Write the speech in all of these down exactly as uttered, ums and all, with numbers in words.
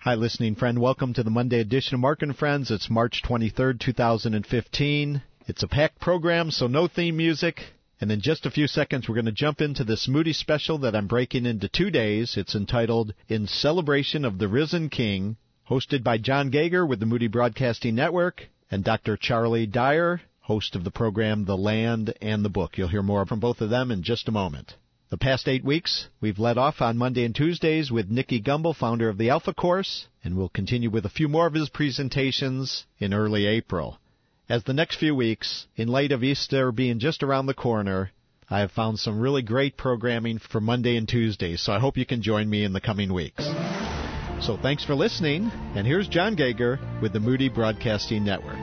Hi, listening friend. Welcome to the Monday edition of Mark and Friends. It's March twenty-third, two thousand fifteen. It's a packed program, so no theme music. And in just a few seconds, we're going to jump into this Moody special that I'm breaking into two days. It's entitled In Celebration of the Risen King, hosted by John Gager with the Moody Broadcasting Network, and Doctor Charlie Dyer, host of the program The Land and the Book. You'll hear more from both of them in just a moment. The past eight weeks, we've led off on Monday and Tuesdays with Nicky Gumbel, founder of the Alpha Course, and we'll continue with a few more of his presentations in early April. As the next few weeks, in light of Easter being just around the corner, I have found some really great programming for Monday and Tuesdays, so I hope you can join me in the coming weeks. So thanks for listening, and here's John Gager with the Moody Broadcasting Network.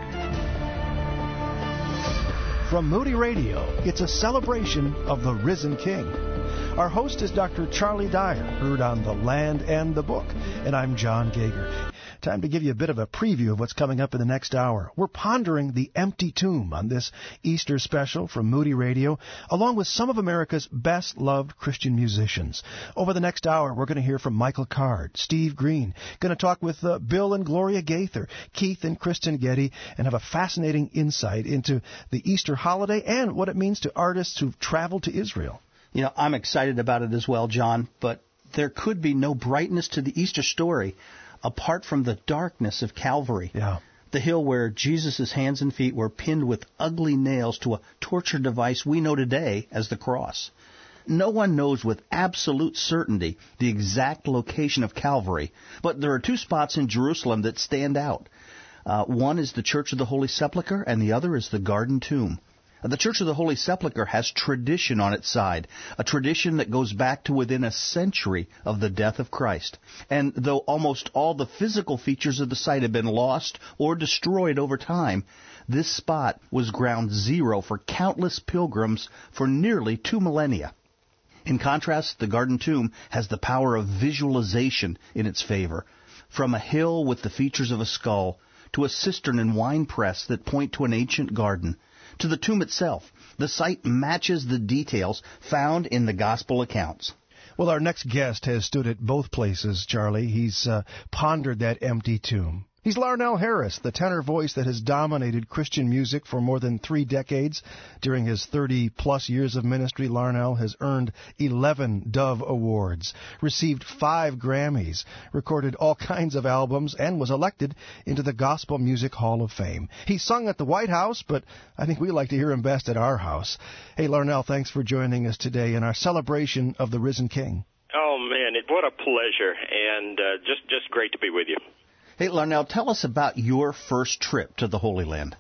From Moody Radio, it's a celebration of the risen King. Our host is Doctor Charlie Dyer, heard on The Land and the Book, and I'm John Gager. Time to give you a bit of a preview of what's coming up in the next hour. We're pondering the empty tomb on this Easter special from Moody Radio, along with some of America's best-loved Christian musicians. Over the next hour, we're going to hear from Michael Card, Steve Green, going to talk with uh, Bill and Gloria Gaither, Keith and Kristen Getty, and have a fascinating insight into the Easter holiday and what it means to artists who've traveled to Israel. You know, I'm excited about it as well, John, but there could be no brightness to the Easter story apart from the darkness of Calvary, yeah. the hill where Jesus' hands and feet were pinned with ugly nails to a torture device we know today as the cross. No one knows with absolute certainty the exact location of Calvary, but there are two spots in Jerusalem that stand out. Uh, one is the Church of the Holy Sepulchre, and the other is the Garden Tomb. The Church of the Holy Sepulchre has tradition on its side, a tradition that goes back to within a century of the death of Christ. And though almost all the physical features of the site have been lost or destroyed over time, this spot was ground zero for countless pilgrims for nearly two millennia. In contrast, the Garden Tomb has the power of visualization in its favor. From a hill with the features of a skull, to a cistern and wine press that point to an ancient garden, to the tomb itself, the site matches the details found in the gospel accounts. Well, our next guest has stood at both places, Charlie. He's uh, pondered that empty tomb. He's Larnell Harris, the tenor voice that has dominated Christian music for more than three decades. During his thirty-plus years of ministry, Larnell has earned eleven Dove Awards, received five Grammys, recorded all kinds of albums, and was elected into the Gospel Music Hall of Fame. He sung at the White House, but I think we like to hear him best at our house. Hey, Larnell, thanks for joining us today in our celebration of the risen King. Oh, man, it, what a pleasure, and uh, just, just great to be with you. Hey, Larnell, tell us about your first trip to the Holy Land.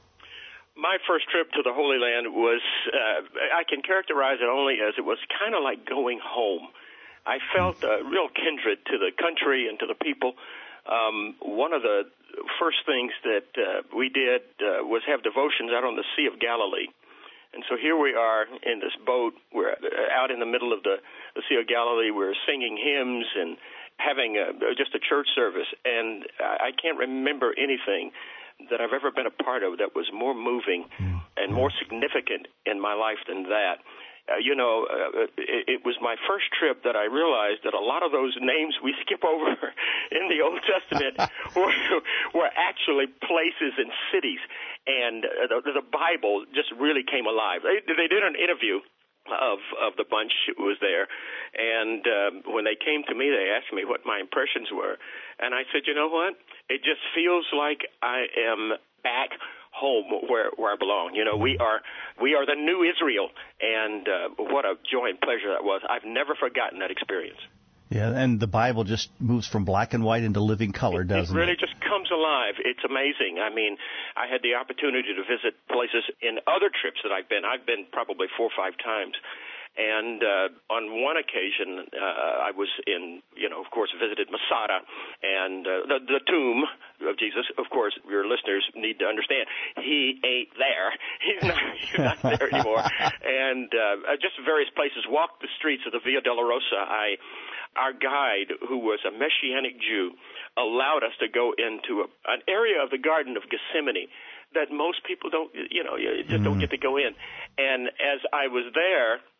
My first trip to the Holy Land was, uh, I can characterize it only as it was kind of like going home. I felt a real kindred to the country and to the people. Um, one of the first things that uh, we did uh, was have devotions out on the Sea of Galilee. And so here we are in this boat. We're out in the middle of the, the Sea of Galilee. We're singing hymns and having a, just a church service, and I can't remember anything that I've ever been a part of that was more moving mm. and more significant in my life than that. Uh, you know, uh, it, it was my first trip that I realized that a lot of those names we skip over in the Old Testament were, were actually places and cities, and uh, the, the Bible just really came alive. They, they did an interview of of the bunch who was there, and um, when they came to me, they asked me what my impressions were, and I said, you know what, it just feels like I am back home where where I belong. You know, we are we are the new Israel, and uh, what a joy and pleasure that was. I've never forgotten that experience. Yeah, and the Bible just moves from black and white into living color, doesn't it? It really just comes alive. It's amazing. I mean, I had the opportunity to visit places in other trips that I've been. I've been probably four or five times. And uh, on one occasion, uh, I was in, you know, of course, visited Masada and uh, the, the tomb of Jesus. Of course, your listeners need to understand, he ain't there. He's not, he's not there anymore. And uh, just various places, walked the streets of the Via Dolorosa. I, our guide, who was a Messianic Jew, allowed us to go into a, an area of the Garden of Gethsemane that most people don't, you know, you just mm. don't get to go in. And as I was there,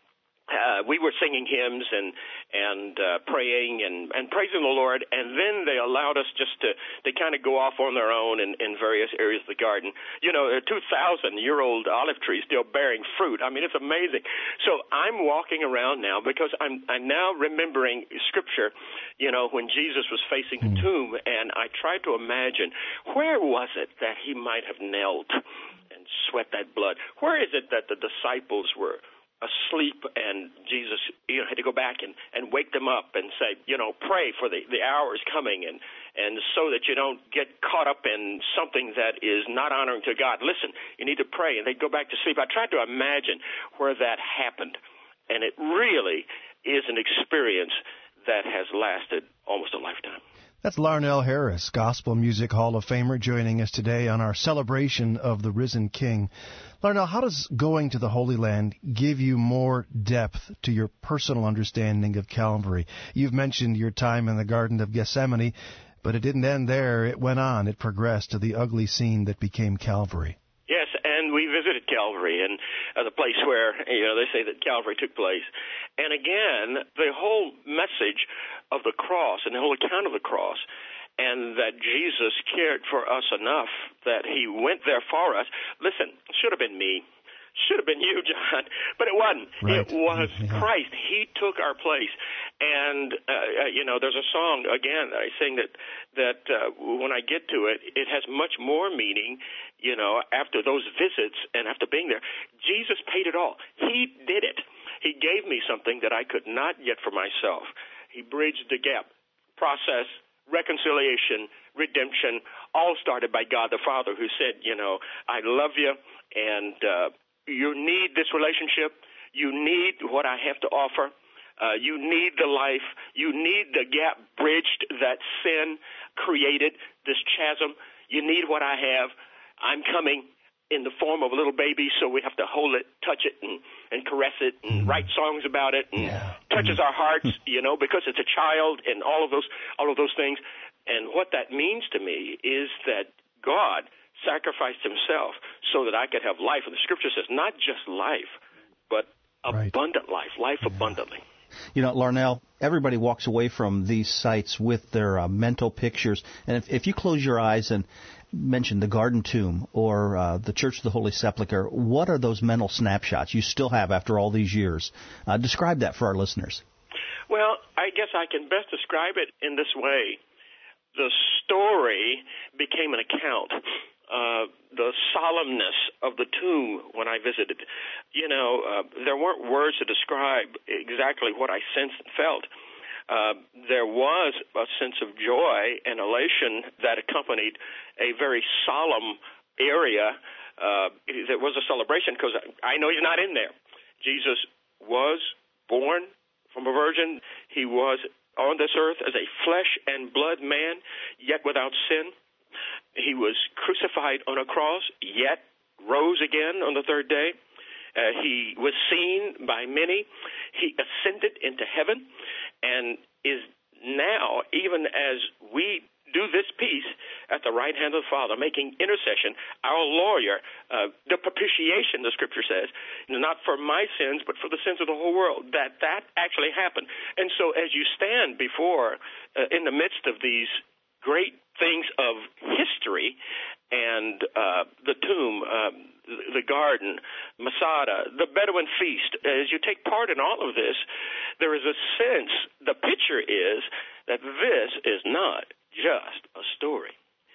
Uh, we were singing hymns and and uh, praying and, and praising the Lord, and then they allowed us just to, to kind of go off on their own in, in various areas of the garden. You know, a two thousand year old olive tree still bearing fruit. I mean, it's amazing. So I'm walking around now because I'm I'm now remembering Scripture, you know, when Jesus was facing the tomb, and I tried to imagine, where was it that he might have knelt and sweat that blood? Where is it that the disciples were asleep and Jesus, you know, had to go back and, and wake them up and say, you know, pray for the, the hours coming, and, and so that you don't get caught up in something that is not honoring to God. Listen, you need to pray, and they'd go back to sleep. I tried to imagine where that happened, and it really is an experience that has lasted almost a lifetime. That's Larnell Harris, Gospel Music Hall of Famer, joining us today on our celebration of the risen King. Larnell, how does going to the Holy Land give you more depth to your personal understanding of Calvary? You've mentioned your time in the Garden of Gethsemane, but it didn't end there. It went on. It progressed to the ugly scene that became Calvary. Yes, and we visited Calvary, and uh, the place where, you know, they say that Calvary took place. And again, the whole message of the cross and the whole account of the cross, and that Jesus cared for us enough that he went there for us. Listen, should have been me. Should have been you, John, but it wasn't. Right. It was Yeah. Christ. He took our place. And, uh, you know, there's a song, again, I sing that, that uh, when I get to it, it has much more meaning, you know, after those visits and after being there. Jesus paid it all. He did it. He gave me something that I could not get for myself. He bridged the gap. Process, reconciliation, redemption, all started by God the Father, who said, you know, I love you, and uh, you need this relationship. You need what I have to offer. Uh, you need the life. You need the gap bridged that sin created, this chasm. You need what I have. I'm coming in the form of a little baby, so we have to hold it, touch it, and, and caress it, and mm. write songs about it, and yeah. touches mm. our hearts, you know, because it's a child, and all of those, all of those things. And what that means to me is that God sacrificed himself so that I could have life. And the Scripture says not just life, but right. abundant life, life yeah. abundantly. You know, Larnell, everybody walks away from these sites with their uh, mental pictures. And if, if you close your eyes and mention the Garden Tomb or uh, the Church of the Holy Sepulchre, what are those mental snapshots you still have after all these years? Uh, describe that for our listeners. Well, I guess I can best describe it in this way. The story became an account. Uh, the solemnness of the tomb when I visited. You know, uh, there weren't words to describe exactly what I sensed and felt. Uh, there was a sense of joy and elation that accompanied a very solemn area. Uh, there was a celebration because I know he's not in there. Jesus was born from a virgin. He was on this earth as a flesh and blood man, yet without sin. He was crucified on a cross, yet rose again on the third day. Uh, he was seen by many. He ascended into heaven and is now, even as we do this piece, at the right hand of the Father, making intercession, our lawyer, uh, the propitiation, the Scripture says, not for my sins, but for the sins of the whole world, that that actually happened. And so as you stand before, uh, in the midst of these great things of history and uh, the tomb, uh, the garden, Masada, the Bedouin feast, as you take part in all of this, there is a sense, the picture is that this is not just a story.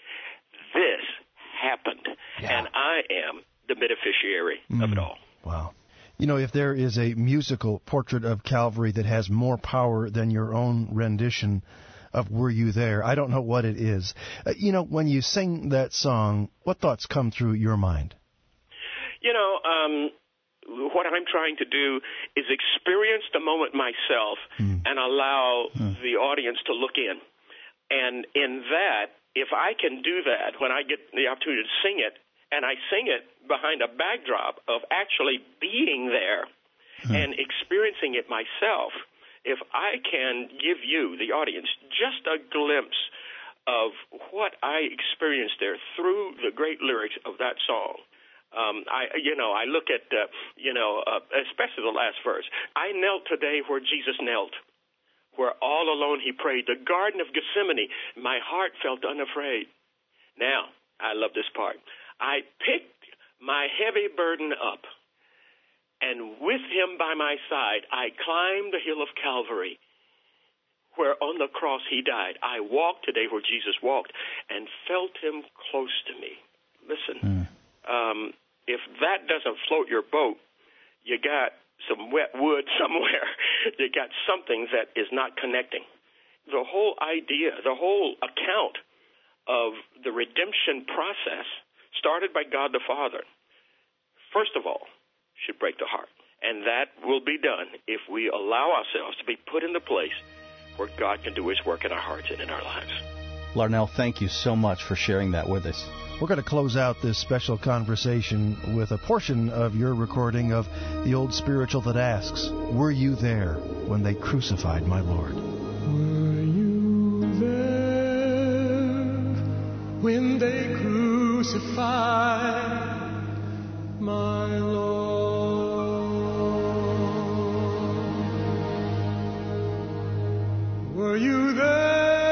This happened, yeah. and I am the beneficiary mm. of it all. Wow. You know, if there is a musical portrait of Calvary that has more power than your own rendition of Were You There, I don't know what it is. Uh, you know, when you sing that song, what thoughts come through your mind? You know, um, what I'm trying to do is experience the moment myself mm. and allow mm. the audience to look in. And in that, if I can do that when I get the opportunity to sing it, and I sing it behind a backdrop of actually being there mm. and experiencing it myself, if I can give you, the audience, just a glimpse of what I experienced there through the great lyrics of that song, Um, I, you know, I look at, uh, you know, uh, especially the last verse. I knelt today where Jesus knelt, where all alone he prayed. The Garden of Gethsemane, my heart felt unafraid. Now, I love this part. I picked my heavy burden up, and with him by my side, I climbed the hill of Calvary, where on the cross he died. I walked today where Jesus walked and felt him close to me. Listen. Mm. Um, if that doesn't float your boat, you got some wet wood somewhere. You got something that is not connecting. The whole idea, the whole account of the redemption process started by God the Father, first of all, should break the heart. And that will be done if we allow ourselves to be put in the place where God can do his work in our hearts and in our lives. Larnell, thank you so much for sharing that with us. We're going to close out this special conversation with a portion of your recording of the old spiritual that asks, "Were you there when they crucified my Lord?" Were you there when they crucified my Lord? Were you there?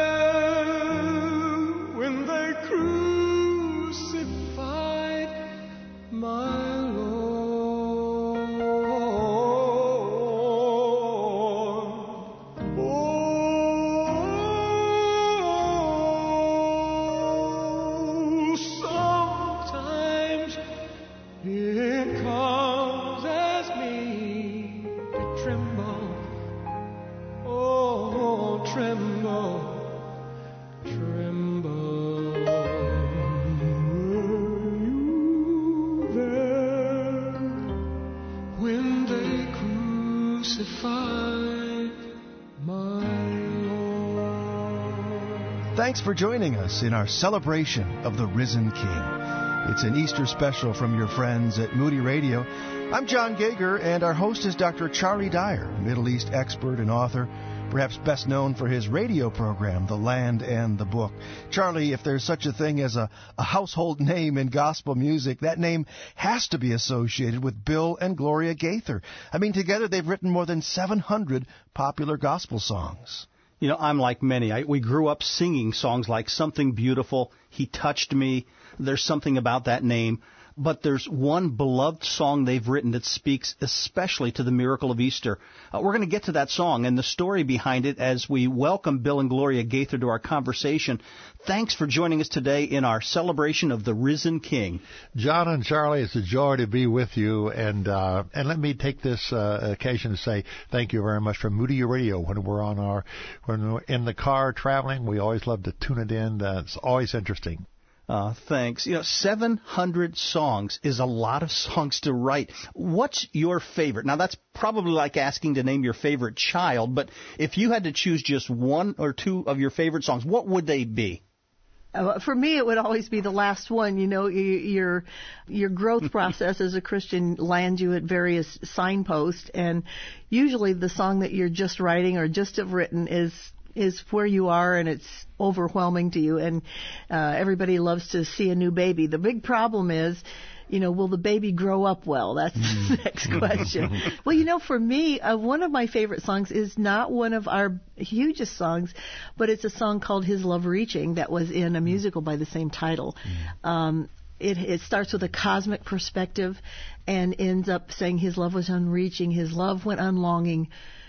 Thanks for joining us in our celebration of the risen King. It's an Easter special from your friends at Moody Radio. I'm John Gager, and our host is Doctor Charlie Dyer, Middle East expert and author, perhaps best known for his radio program, The Land and the Book. Charlie, if there's such a thing as a, a household name in gospel music, that name has to be associated with Bill and Gloria Gaither. I mean, together they've written more than seven hundred popular gospel songs. You know, I'm like many. I, we grew up singing songs like Something Beautiful, He Touched Me. There's something about that name. But there's one beloved song they've written that speaks especially to the miracle of Easter. Uh, we're going to get to that song and the story behind it as we welcome Bill and Gloria Gaither to our conversation. Thanks for joining us today in our celebration of the risen King. John and Charlie, it's a joy to be with you. And uh, and let me take this uh, occasion to say thank you very much for Moody Radio. When we're on our when we're in the car traveling, we always love to tune it in. Uh, it's always interesting. Uh, thanks. You know, seven hundred songs is a lot of songs to write. What's your favorite? Now, that's probably like asking to name your favorite child, but if you had to choose just one or two of your favorite songs, what would they be? Uh, for me, it would always be the last one. You know, you, your your growth process as a Christian lands you at various signposts, and usually the song that you're just writing or just have written is is where you are, and it's overwhelming to you, and uh, everybody loves to see a new baby. The big problem is, you know, will the baby grow up well? That's the next question. Well, you know, for me, uh, one of my favorite songs is not one of our hugest songs, but it's a song called His Love Reaching that was in a musical by the same title. Um, It, it starts with a cosmic perspective and ends up saying His love was unreaching, His love went unlonging,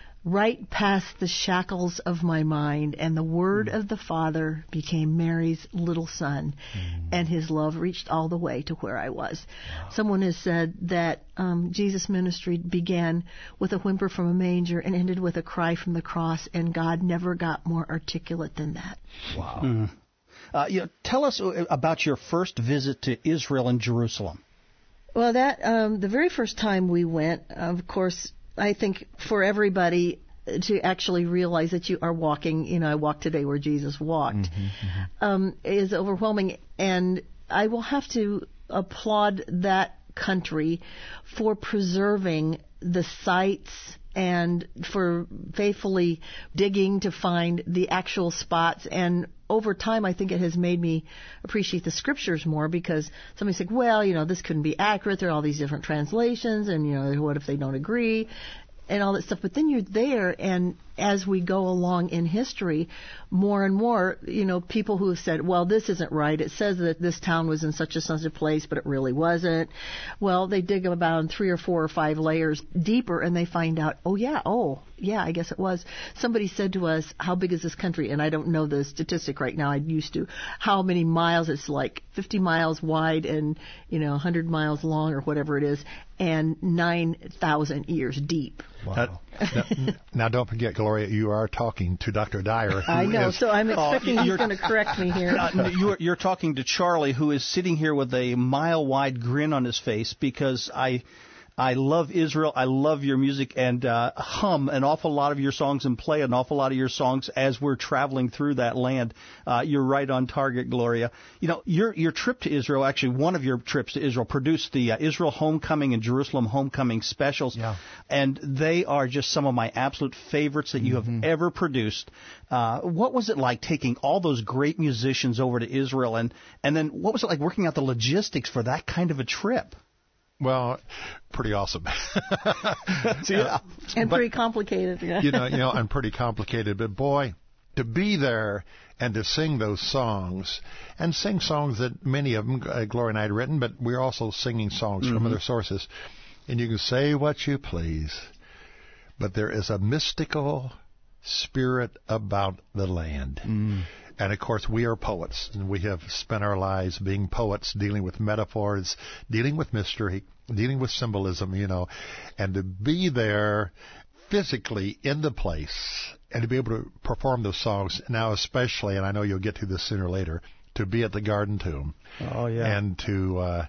right past the shackles of my mind, and the word mm. of the Father became Mary's little son, mm. and His love reached all the way to where I was. Wow. Someone has said that um, Jesus' ministry began with a whimper from a manger and ended with a cry from the cross, and God never got more articulate than that. Wow. Mm. Uh, you know, tell us about your first visit to Israel and Jerusalem. Well, that um, the very first time we went, of course, I think for everybody to actually realize that you are walking, you know, I walked today where Jesus walked, mm-hmm, mm-hmm. Um, is overwhelming. And I will have to applaud that country for preserving the sites and for faithfully digging to find the actual spots. And over time, I think it has made me appreciate the scriptures more, because somebody said, well, you know, this couldn't be accurate. There are all these different translations, and, you know, what if they don't agree? And all that stuff. But then you're there, and as we go along in history, more and more, you know, people who have said, well, this isn't right. It says that this town was in such and such a place, but it really wasn't. Well, they dig about three or four or five layers deeper, and they find out, oh, yeah, oh, yeah, I guess it was. Somebody said to us, how big is this country? And I don't know the statistic right now. I used to. How many miles? It's like fifty miles wide and, you know, one hundred miles long or whatever it is, and nine thousand years deep. Wow. now, now, don't forget, Gloria, you are talking to Doctor Dyer. I know, is, so I'm expecting oh, he's going to correct me here. Uh, you're, you're talking to Charlie, who is sitting here with a mile-wide grin on his face, because I... I love Israel. I love your music, and uh, hum an awful lot of your songs and play an awful lot of your songs as we're traveling through that land. Uh, you're right on target, Gloria. You know, your your trip to Israel, actually one of your trips to Israel, produced the uh, Israel Homecoming and Jerusalem Homecoming specials, yeah. and they are just some of my absolute favorites that you mm-hmm. have ever produced. Uh, what was it like taking all those great musicians over to Israel, and, and then what was it like working out the logistics for that kind of a trip? Well, pretty awesome. yeah. And but, pretty complicated. Yeah. you know, you know, and pretty complicated. But boy, to be there and to sing those songs, and sing songs that many of them uh, Gloria and I had written, but we're also singing songs mm-hmm. from other sources. And you can say what you please, but there is a mystical spirit about the land. Mm. And, of course, we are poets, and we have spent our lives being poets, dealing with metaphors, dealing with mystery, dealing with symbolism, you know, and to be there physically in the place and to be able to perform those songs, now especially, and I know you'll get to this sooner or later, to be at the Garden Tomb. Oh, yeah. And to uh,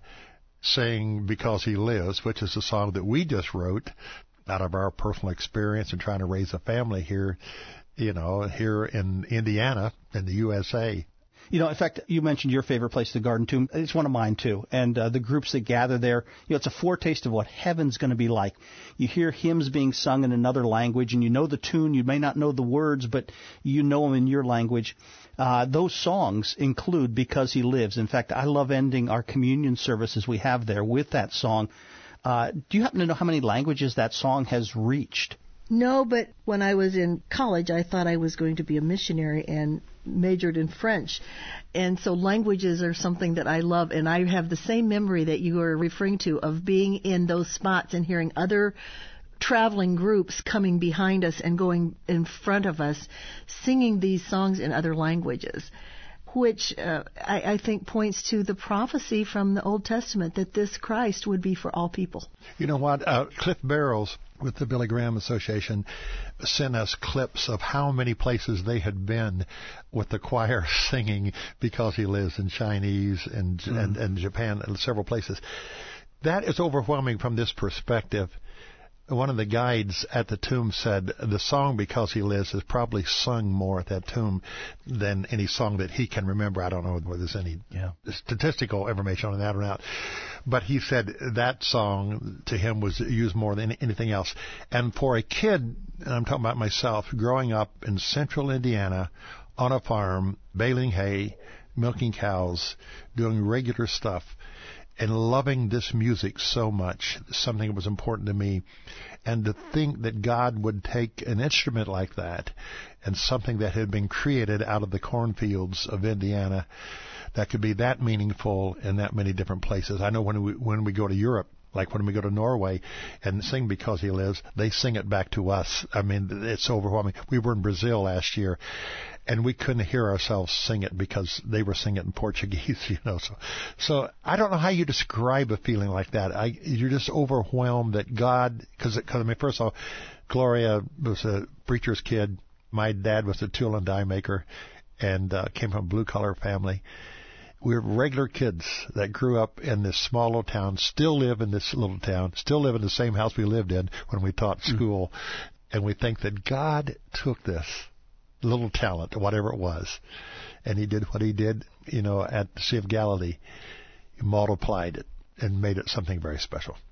sing Because He Lives, which is a song that we just wrote out of our personal experience and trying to raise a family here, you know, here in Indiana, in the U S A. You know, in fact, you mentioned your favorite place, the Garden Tomb. It's one of mine, too. And uh, the groups that gather there, you know, it's a foretaste of what heaven's going to be like. You hear hymns being sung in another language, and you know the tune. You may not know the words, but you know them in your language. Uh, those songs include Because He Lives. In fact, I love ending our communion services we have there with that song. Uh, do you happen to know how many languages that song has reached? No, but when I was in college, I thought I was going to be a missionary and majored in French. And so languages are something that I love, and I have the same memory that you are referring to of being in those spots and hearing other traveling groups coming behind us and going in front of us, singing these songs in other languages, which uh, I, I think points to the prophecy from the Old Testament that this Christ would be for all people. You know what? Uh, Cliff Barrows with the Billy Graham Association sent us clips of how many places they had been with the choir singing Because He Lives in Chinese and, mm. and, and Japan and several places. That is overwhelming from this perspective. One of the guides at the tomb said the song Because He Lives is probably sung more at that tomb than any song that he can remember. I don't know whether there's any yeah. statistical information on that or not. But he said that song to him was used more than anything else. And for a kid, and I'm talking about myself, growing up in central Indiana on a farm, baling hay, milking cows, doing regular stuff, and loving this music so much, something that was important to me, and to think that God would take an instrument like that and something that had been created out of the cornfields of Indiana that could be that meaningful in that many different places. I know when we when we go to Europe, like when we go to Norway and sing Because He Lives, they sing it back to us. I mean, it's overwhelming. We were in Brazil last year, and we couldn't hear ourselves sing it because they were singing it in Portuguese, you know. So, so I don't know how you describe a feeling like that. I, you're just overwhelmed that God, because, I mean, first of all, Gloria was a preacher's kid. My dad was a tool and die maker and uh, came from a blue-collar family. We were regular kids that grew up in this small little town, still live in this little town, still live in the same house we lived in when we taught school. Mm-hmm. And we think that God took this little talent, whatever it was, and He did what He did, you know, at the Sea of Galilee. He multiplied it and made it something very special.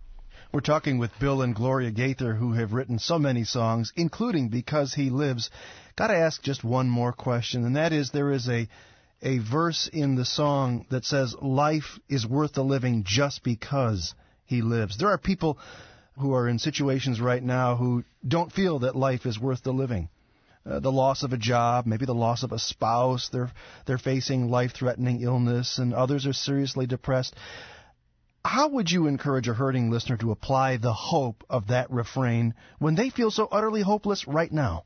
We're talking with Bill and Gloria Gaither, who have written so many songs, including Because He Lives. Got to ask just one more question, and that is, there is a a verse in the song that says, life is worth the living just because He lives. There are people who are in situations right now who don't feel that life is worth the living. Uh, the loss of a job, maybe the loss of a spouse, they're they're facing life-threatening illness, and others are seriously depressed. How would you encourage a hurting listener to apply the hope of that refrain when they feel so utterly hopeless right now?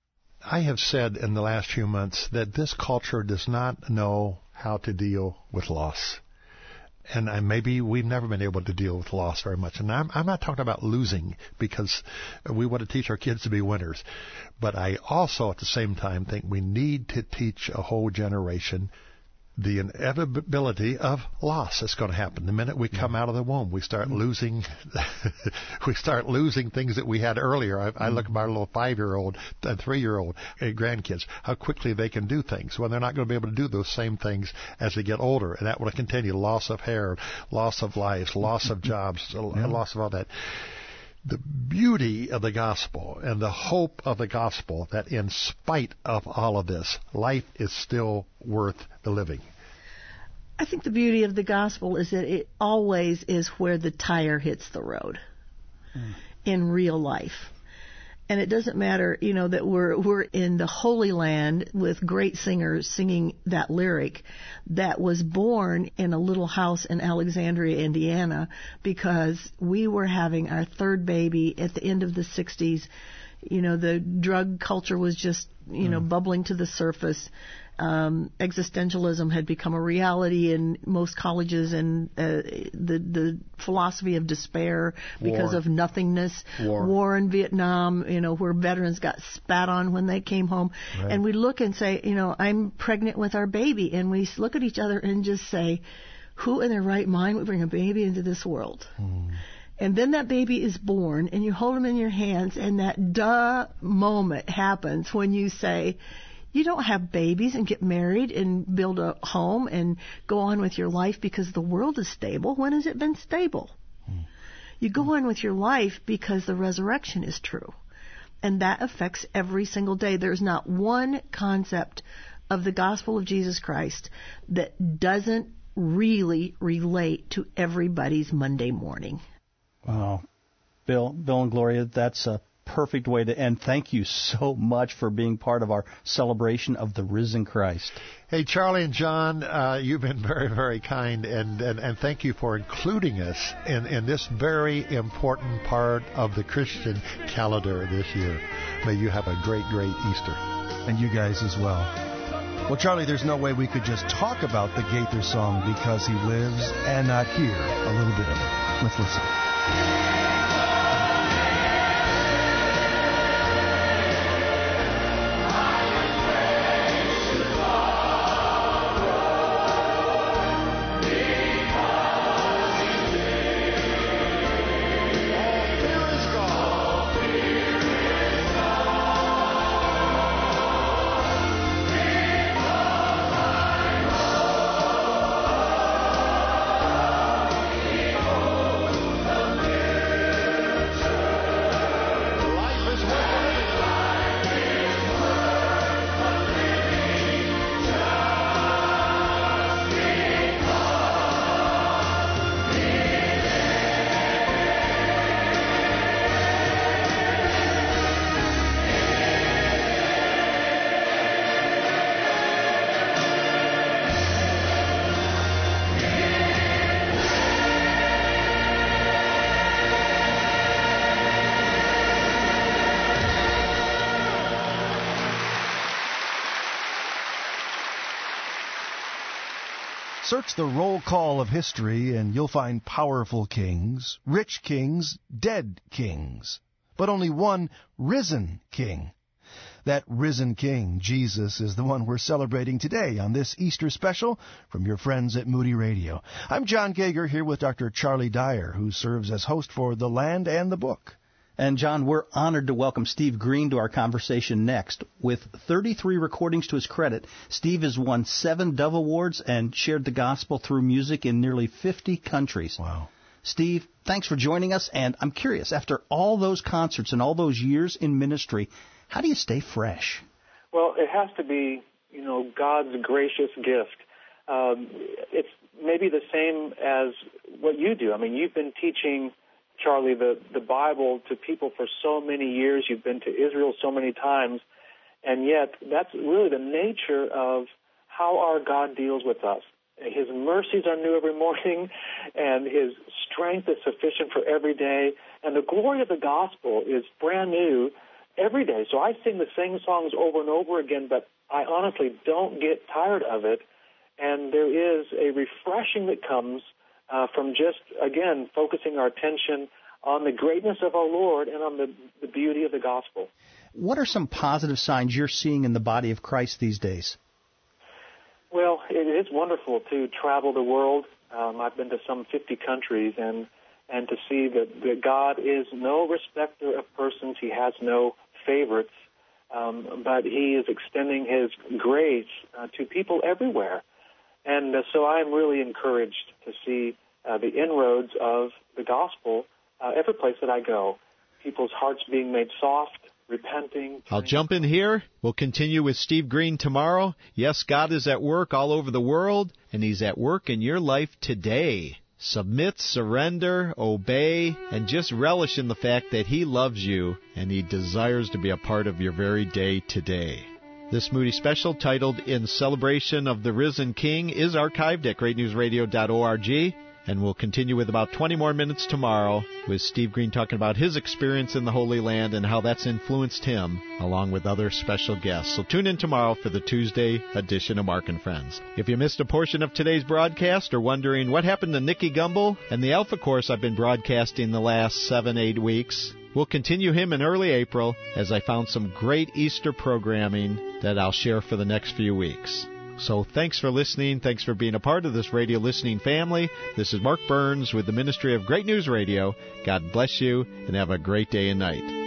I have said in the last few months that this culture does not know how to deal with loss. And I, maybe we've never been able to deal with loss very much. And I'm, I'm not talking about losing, because we want to teach our kids to be winners. But I also, at the same time, think we need to teach a whole generation the inevitability of loss that's going to happen. The minute we come out of the womb, we start losing we start losing things that we had earlier. I, I look at my little five-year-old and three-year-old grandkids, how quickly they can do things. Well, they're not going to be able to do those same things as they get older, and that will continue. Loss of hair, loss of lives, loss of jobs, yeah. loss of all that. The beauty of the gospel and the hope of the gospel that in spite of all of this, life is still worth the living. I think the beauty of the gospel is that it always is where the tire hits the road mm. in real life. And it doesn't matter, you know, that we're we're in the Holy Land with great singers singing that lyric that was born in a little house in Alexandria, Indiana, because we were having our third baby at the end of the sixties. You know, the drug culture was just, you know, mm. bubbling to the surface. Um, existentialism had become a reality in most colleges, and uh, the the philosophy of despair because War. of nothingness. War. War in Vietnam, you know, where veterans got spat on when they came home. Right. And we look and say, you know, I'm pregnant with our baby, and we look at each other and just say, who in their right mind would bring a baby into this world? Mm. And then that baby is born, and you hold him in your hands, and that duh moment happens when you say, you don't have babies and get married and build a home and go on with your life because the world is stable. When has it been stable? Hmm. You go on with your life because the resurrection is true. And that affects every single day. There's not one concept of the gospel of Jesus Christ that doesn't really relate to everybody's Monday morning. Wow. Bill, Bill and Gloria, that's a perfect way to end. Thank you so much for being part of our celebration of the risen Christ. Hey, Charlie and John, uh, you've been very, very kind, and, and, and thank you for including us in, in this very important part of the Christian calendar this year. May you have a great, great Easter. And you guys as well. Well, Charlie, there's no way we could just talk about the Gaither song Because He Lives and not hear a little bit of it. Let's listen. Search the roll call of history and you'll find powerful kings, rich kings, dead kings, but only one risen king. That risen king, Jesus, is the one we're celebrating today on this Easter special from your friends at Moody Radio. I'm John Gager here with Doctor Charlie Dyer, who serves as host for The Land and the Book. And, John, we're honored to welcome Steve Green to our conversation next. With thirty-three recordings to his credit, Steve has won seven Dove Awards and shared the gospel through music in nearly fifty countries. Wow. Steve, thanks for joining us, and I'm curious, after all those concerts and all those years in ministry, how do you stay fresh? Well, it has to be, you know, God's gracious gift. Um, it's maybe the same as what you do. I mean, you've been teaching, Charlie, the, the Bible to people for so many years. You've been to Israel so many times, and yet that's really the nature of how our God deals with us. His mercies are new every morning, and His strength is sufficient for every day. And the glory of the gospel is brand new every day. So I sing the same songs over and over again, but I honestly don't get tired of it. And there is a refreshing that comes uh, from just, again, focusing our attention on the greatness of our Lord and on the, the beauty of the gospel. What are some positive signs you're seeing in the body of Christ these days? Well, it is wonderful to travel the world. Um, I've been to some fifty countries, and and to see that, that God is no respecter of persons. He has no favorites, um, but He is extending His grace uh, to people everywhere. And uh, so I am really encouraged to see uh, the inroads of the gospel uh, every place that I go. People's hearts being made soft, repenting. I'll jump in here. We'll continue with Steve Green tomorrow. Yes, God is at work all over the world, and He's at work in your life today. Submit, surrender, obey, and just relish in the fact that He loves you and He desires to be a part of your very day today. This Moody Special, titled In Celebration of the Risen King, is archived at great news radio dot org. And we'll continue with about twenty more minutes tomorrow with Steve Green talking about his experience in the Holy Land and how that's influenced him, along with other special guests. So tune in tomorrow for the Tuesday edition of Mark and Friends. If you missed a portion of today's broadcast or wondering what happened to Nicky Gumbel and the Alpha Course I've been broadcasting the last seven, eight weeks, we'll continue him in early April as I found some great Easter programming that I'll share for the next few weeks. So thanks for listening. Thanks for being a part of this radio listening family. This is Mark Burns with the Ministry of Great News Radio. God bless you, and have a great day and night.